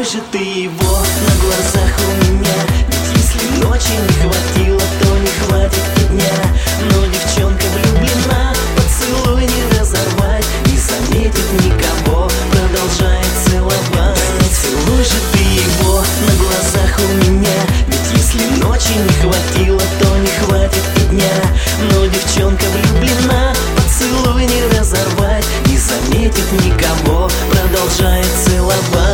же ты его на глазах у меня. Ведь если ночи не хватило, то не хватит и дня. Но девчонка влюблена, поцелуй не разорвать, не заметит никого, продолжает целовать. Целуй же ты его на глазах у меня. Ведь если ночи не хватило, то не хватит и дня. Но девчонка влюблена, поцелуй не разорвать, не заметит никого, продолжает целовать.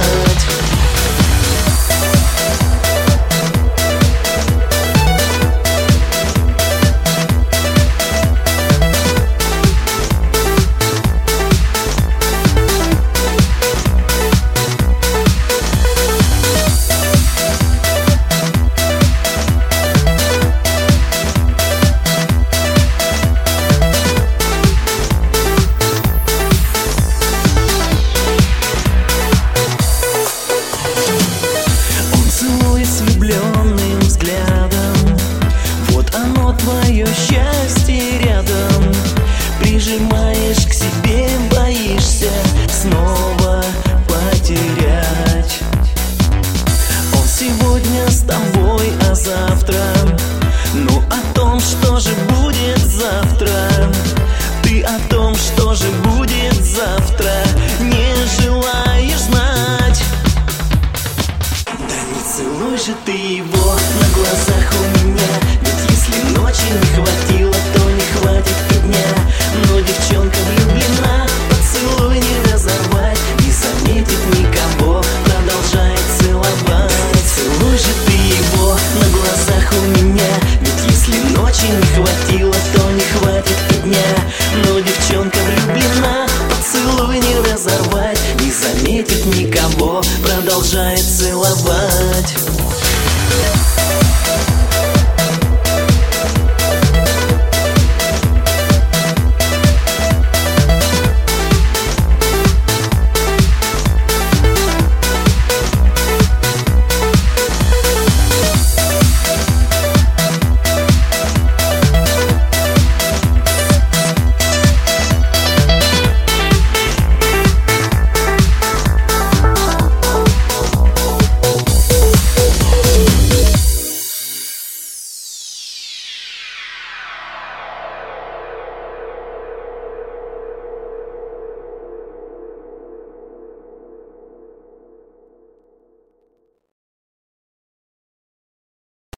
С влюбленным взглядом, вот оно твое счастье рядом. Прижимаешь к себе, боишься снова потерять. Он сегодня с тобой, а завтра, ну о том, что же будет завтра. Ты о том, что же будет завтра, не желаешь знать. Целуй же ты его на глазах у меня. Ведь если ночи не хватило, то не хватит и дня. Но девчонка влюблена, поцелуй не разорвать, не заметит никого, продолжает целовать. Целуй же ты его на глазах у меня. Ведь если ночи не хватило, то не хватит и дня. Но девчонка влюблена, поцелуй не разорвать, не заметит никого, продолжает целовать.